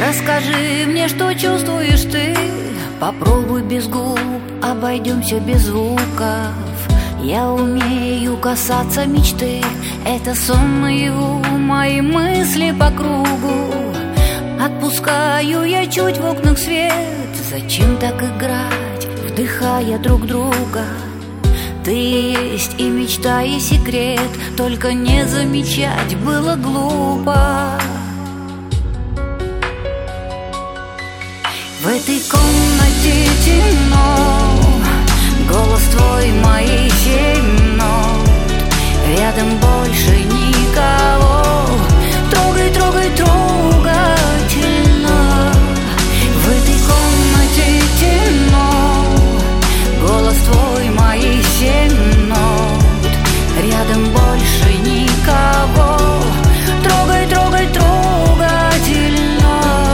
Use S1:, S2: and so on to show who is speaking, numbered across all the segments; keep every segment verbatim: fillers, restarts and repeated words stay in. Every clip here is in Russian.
S1: Расскажи мне, что чувствуешь ты. Попробуй без губ, обойдемся без звуков. Я умею касаться мечты. Это сон наяву, мои мысли по кругу. Отпускаю я чуть в окнах свет. Зачем так играть, вдыхая друг друга? Ты есть и мечта, и секрет. Только не замечать было глупо. В этой комнате темно. Голос твой, мои семь нот. Рядом больше никого. Трогай, трогай, трогательно. В этой комнате темно. Голос твой, мои семь нот. Рядом больше никого. Трогай, трогай, трогательно.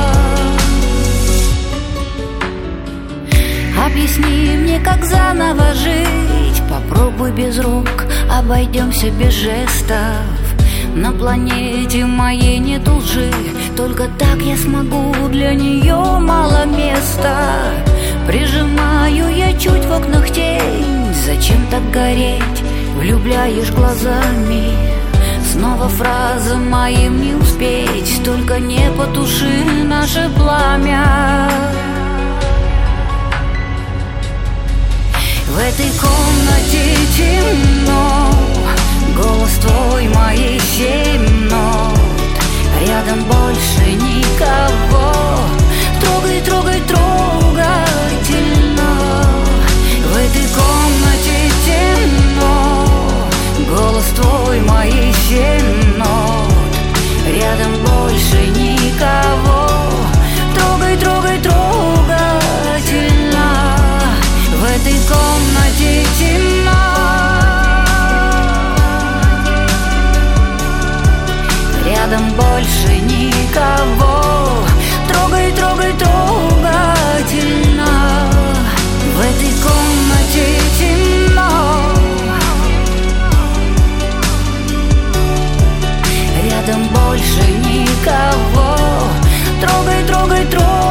S1: Объясни мне, как заново жить. Попробуй без рук, обойдемся без жестов. На планете моей нет лжи. Только так я смогу, для нее мало места. Прижимаю я чуть в окнах тень. Зачем так гореть, влюбляешь глазами. Снова фраза моим не успеть. Только не потуши наше пламя. В этой комнате темно. Голос твой, мои семь нот. Рядом больше никого. Трогай, трогай, трогательно. В этой комнате темно. Голос твой, мои семь нот. Рядом больше никого. Трогай, трогай, трогательно. В этой комнате темно. Рядом больше никого. Трогай, трогай, трогательно. В этой комнате темно. Рядом больше никого. Трогай, трогай, трогай.